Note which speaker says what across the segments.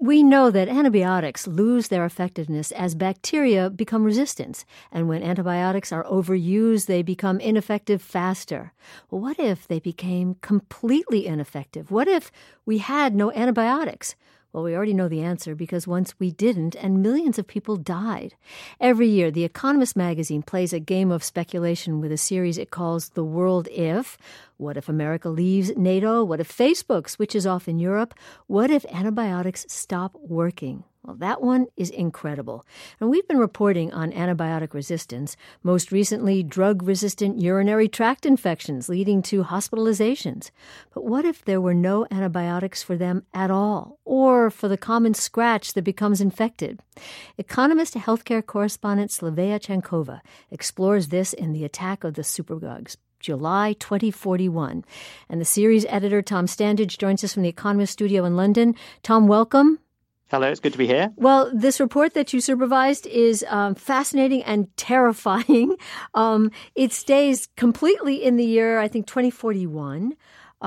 Speaker 1: We know that antibiotics lose their effectiveness as bacteria become resistant, and when antibiotics are overused, they become ineffective faster. Well, what if they became completely ineffective? What if we had no antibiotics? Well, we already know the answer because once we didn't, and millions of people died. Every year, The Economist magazine plays a game of speculation with a series it calls The World If. What if America leaves NATO? What if Facebook switches off in Europe? What if antibiotics stop working? Well, that one is incredible. And we've been reporting on antibiotic resistance, most recently drug-resistant urinary tract infections leading to hospitalizations. But what if there were no antibiotics for them at all, or for the common scratch that becomes infected? Economist healthcare correspondent Slavea Chankova explores this in The Attack of the Superbugs, July 2041. And the series editor, Tom Standage, joins us from The Economist studio in London. Tom, welcome.
Speaker 2: Hello, it's good to be here.
Speaker 1: Well, this report that you supervised is fascinating and terrifying. It stays completely in the year, I think, 2041.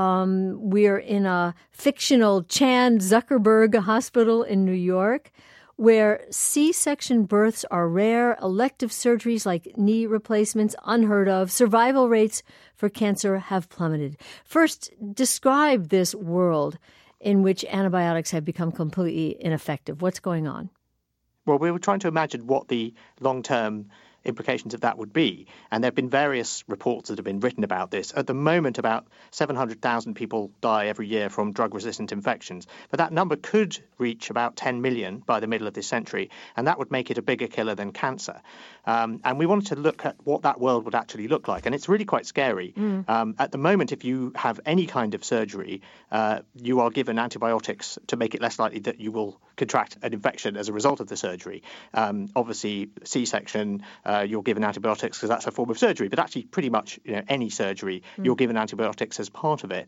Speaker 1: We're in a fictional Chan Zuckerberg hospital in New York where C-section births are rare, elective surgeries like knee replacements unheard of, survival rates for cancer have plummeted. First, describe this world in which antibiotics have become completely ineffective. What's going on?
Speaker 2: Well, we were trying to imagine what the long-term implications of that would be. And there have been various reports that have been written about this. At the moment, about 700,000 people die every year from drug-resistant infections. But that number could reach about 10 million by the middle of this century. And that would make it a bigger killer than cancer. And we wanted to look at what that world would actually look like. And it's really quite scary. At the moment, if you have any kind of surgery, you are given antibiotics to make it less likely that you will contract an infection as a result of the surgery. Obviously, C-section, you're given antibiotics because that's a form of surgery. But actually, pretty much any surgery, you're given antibiotics as part of it.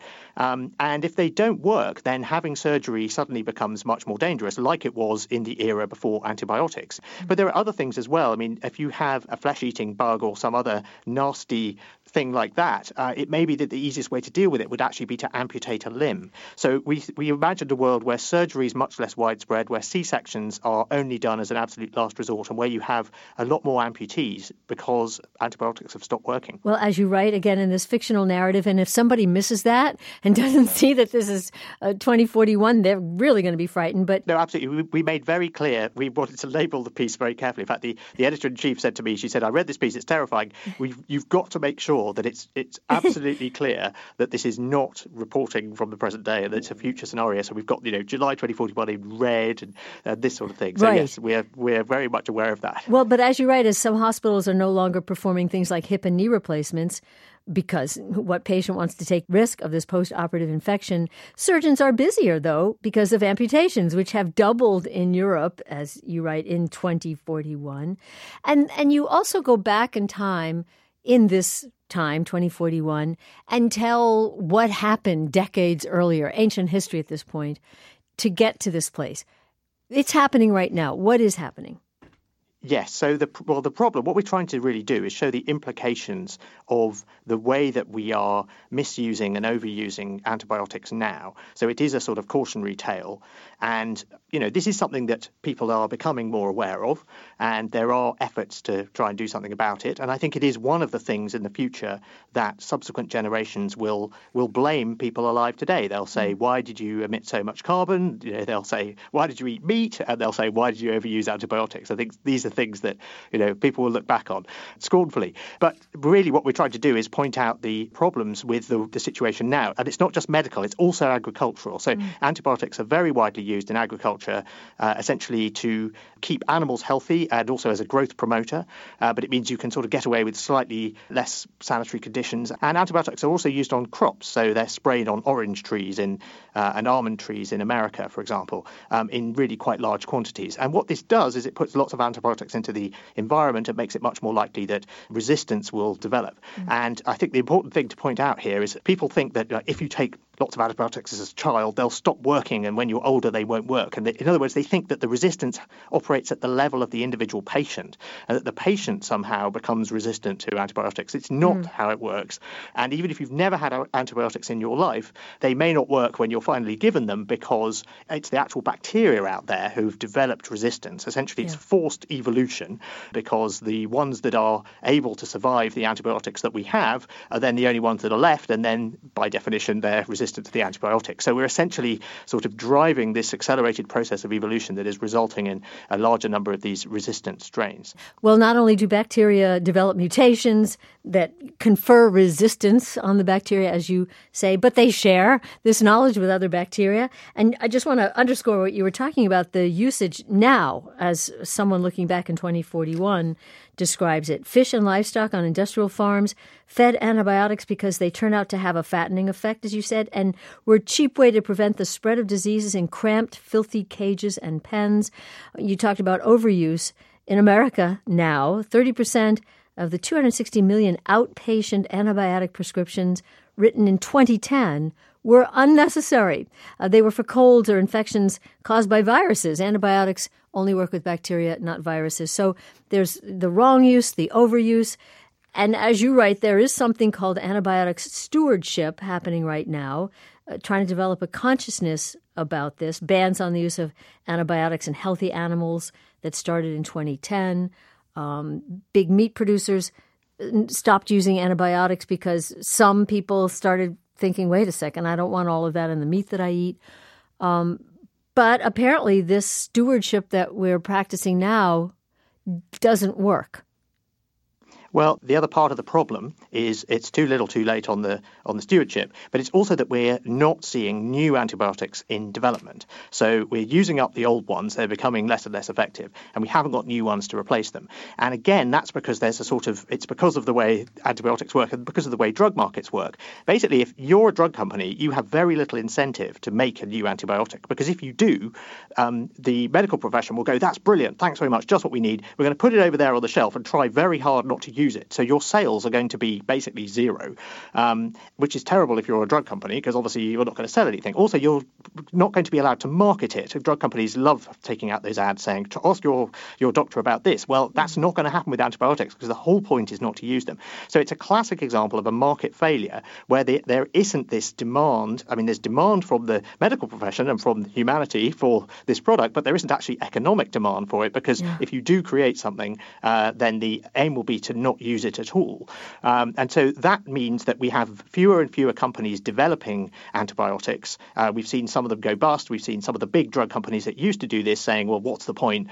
Speaker 2: And if they don't work, then having surgery suddenly becomes much more dangerous, like it was in the era before antibiotics. But there are other things as well. I mean, if you have a flesh-eating bug or some other nasty thing like that, it may be that the easiest way to deal with it would actually be to amputate a limb. So we imagined a world where surgery is much less widespread, where C-sections are only done as an absolute last resort, and where you have a lot more amputees because antibiotics have stopped working.
Speaker 1: Well, as you write, again, in this fictional narrative, and if somebody misses that and doesn't see that this is 2041, they're really going to be frightened. But
Speaker 2: no, absolutely. We made very clear, we wanted to label the piece very carefully. In fact, the editor-in-chief said to me, she said, I read this piece, it's terrifying. You've got to make sure that it's absolutely clear that this is not reporting from the present day and that it's a future scenario. So we've got, July 2041 in red and this sort of thing. So
Speaker 1: right.
Speaker 2: Yes, we're very much aware of that.
Speaker 1: Well, but as you write, as some hospitals are no longer performing things like hip and knee replacements, because what patient wants to take risk of this post-operative infection? Surgeons are busier, though, because of amputations, which have doubled in Europe, as you write, in 2041. And you also go back in time, in this time, 2041, and tell what happened decades earlier, ancient history at this point, to get to this place. It's happening right now. What is happening?
Speaker 2: Yes. So the problem, what we're trying to really do is show the implications of the way that we are misusing and overusing antibiotics now. So it is a sort of cautionary tale. And, this is something that people are becoming more aware of. And there are efforts to try and do something about it. And I think it is one of the things in the future that subsequent generations will blame people alive today. They'll say, why did you emit so much carbon? They'll say, why did you eat meat? And they'll say, why did you overuse antibiotics? I think these are things that people will look back on scornfully. But really what we're trying to do is point out the problems with the situation now. And it's not just medical, it's also agricultural. So antibiotics are very widely used in agriculture, essentially to keep animals healthy and also as a growth promoter. But it means you can sort of get away with slightly less sanitary conditions. And antibiotics are also used on crops. So they're sprayed on orange trees and almond trees in America, for example, in really quite large quantities. And what this does is it puts lots of antibiotics into the environment and makes it much more likely that resistance will develop. And I think the important thing to point out here is that people think that if you take lots of antibiotics as a child, they'll stop working, and when you're older, they won't work. And in other words, they think that the resistance operates at the level of the individual patient, and that the patient somehow becomes resistant to antibiotics. It's not how it works. And even if you've never had antibiotics in your life, they may not work when you're finally given them because it's the actual bacteria out there who've developed resistance. Essentially, it's forced evolution because the ones that are able to survive the antibiotics that we have are then the only ones that are left, and then by definition they're resistant to the antibiotics. So we're essentially sort of driving this accelerated process of evolution that is resulting in a larger number of these resistant strains.
Speaker 1: Well, not only do bacteria develop mutations that confer resistance on the bacteria, as you say, but they share this knowledge with other bacteria. And I just want to underscore what you were talking about, the usage now, as someone looking back in 2041 describes it. Fish and livestock on industrial farms fed antibiotics because they turn out to have a fattening effect, as you said, and were a cheap way to prevent the spread of diseases in cramped, filthy cages and pens. You talked about overuse. In America now, 30% of the 260 million outpatient antibiotic prescriptions written in 2010 were unnecessary. They were for colds or infections caused by viruses. Antibiotics only work with bacteria, not viruses. So there's the wrong use, the overuse. And as you write, there is something called antibiotics stewardship happening right now, trying to develop a consciousness about this. Bans on the use of antibiotics in healthy animals that started in 2010. Big meat producers stopped using antibiotics because some people started thinking, wait a second, I don't want all of that in the meat that I eat. But apparently this stewardship that we're practicing now doesn't work.
Speaker 2: Well, the other part of the problem is it's too little too late on the stewardship, but it's also that we're not seeing new antibiotics in development. So we're using up the old ones, they're becoming less and less effective, and we haven't got new ones to replace them. And again, that's because there's it's because of the way antibiotics work and because of the way drug markets work. Basically, if you're a drug company, you have very little incentive to make a new antibiotic, because if you do, the medical profession will go, that's brilliant, thanks very much, just what we need. We're going to put it over there on the shelf and try very hard not to use it. So your sales are going to be basically zero, which is terrible if you're a drug company, because obviously you're not going to sell anything. Also, you're not going to be allowed to market it. Drug companies love taking out those ads saying, to ask your doctor about this. Well, that's not going to happen with antibiotics because the whole point is not to use them. So it's a classic example of a market failure where there isn't this demand. I mean, there's demand from the medical profession and from humanity for this product, but there isn't actually economic demand for it because if you do create something, then the aim will be to not use it at all. And so that means that we have fewer and fewer companies developing antibiotics. We've seen some of them go bust. We've seen some of the big drug companies that used to do this saying, well, what's the point?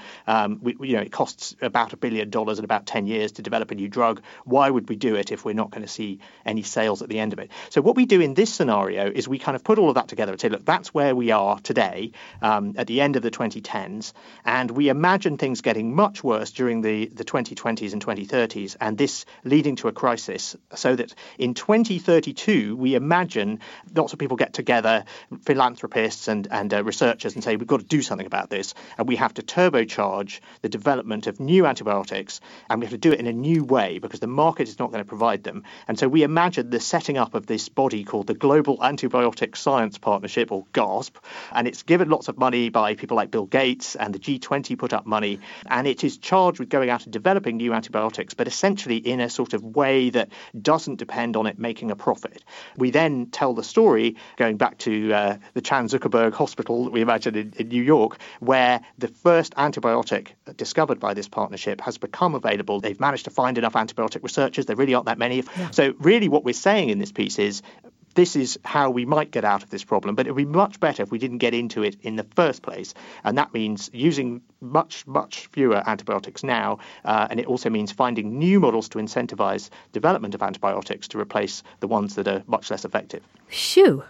Speaker 2: It costs about $1 billion in about 10 years to develop a new drug. Why would we do it if we're not going to see any sales at the end of it? So what we do in this scenario is we kind of put all of that together and say, look, that's where we are today at the end of the 2010s. And we imagine things getting much worse during the 2020s and 2030s. And this leading to a crisis, so that in 2032, we imagine lots of people get together, philanthropists and researchers, and say, we've got to do something about this. And we have to turbocharge the development of new antibiotics, and we have to do it in a new way because the market is not going to provide them. And so we imagine the setting up of this body called the Global Antibiotic Science Partnership, or GASP, and it's given lots of money by people like Bill Gates, and the G20 put up money, and it is charged with going out and developing new antibiotics, but essentially in a sort of way that doesn't depend on it making a profit. We then tell the story going back to the Chan Zuckerberg Hospital that we imagine in New York, where the first antibiotic discovered by this partnership has become available. They've managed to find enough antibiotic researchers. There really aren't that many. Yeah. So really what we're saying in this piece is this is how we might get out of this problem, but it would be much better if we didn't get into it in the first place. And that means using much, much fewer antibiotics now. And it also means finding new models to incentivize development of antibiotics to replace the ones that are much less effective.
Speaker 1: Phew.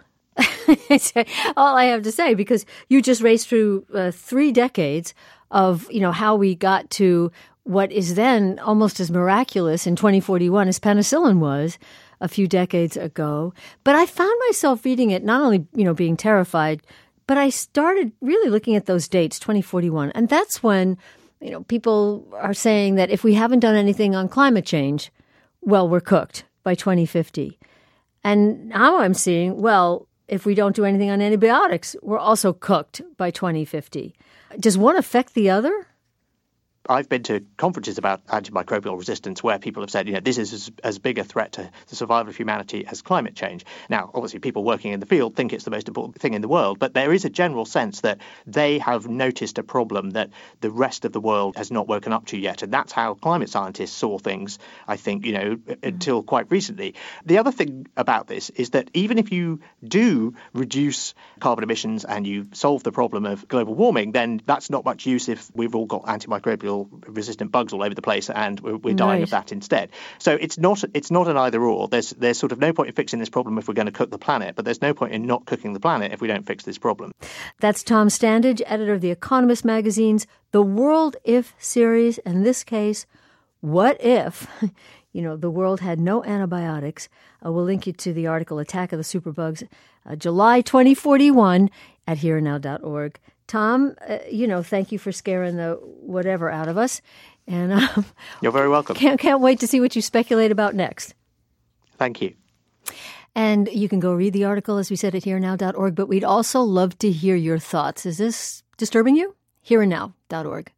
Speaker 1: All I have to say, because you just raced through 3 decades of, how we got to what is then almost as miraculous in 2041 as penicillin was a few decades ago. But I found myself reading it, not only, being terrified, but I started really looking at those dates, 2041. And that's when, people are saying that if we haven't done anything on climate change, well, we're cooked by 2050. And now I'm seeing, well, if we don't do anything on antibiotics, we're also cooked by 2050. Does one affect the other?
Speaker 2: I've been to conferences about antimicrobial resistance where people have said, this is as big a threat to the survival of humanity as climate change. Now, obviously, people working in the field think it's the most important thing in the world, but there is a general sense that they have noticed a problem that the rest of the world has not woken up to yet. And that's how climate scientists saw things, I think, until quite recently. The other thing about this is that even if you do reduce carbon emissions and you solve the problem of global warming, then that's not much use if we've all got antimicrobial resistant bugs all over the place and we're dying of that instead. So it's not an either or. There's sort of no point in fixing this problem if we're going to cook the planet, but there's no point in not cooking the planet if we don't fix this problem.
Speaker 1: That's Tom Standage, editor of The Economist magazine's The World If series. In this case, what if, the world had no antibiotics? We'll link you to the article Attack of the Superbugs, July 2041 at hereandnow.org. Tom, thank you for scaring the whatever out of us. And
Speaker 2: you're very welcome.
Speaker 1: Can't wait to see what you speculate about next.
Speaker 2: Thank you.
Speaker 1: And you can go read the article, as we said, at hereandnow.org. But we'd also love to hear your thoughts. Is this disturbing you? hereandnow.org.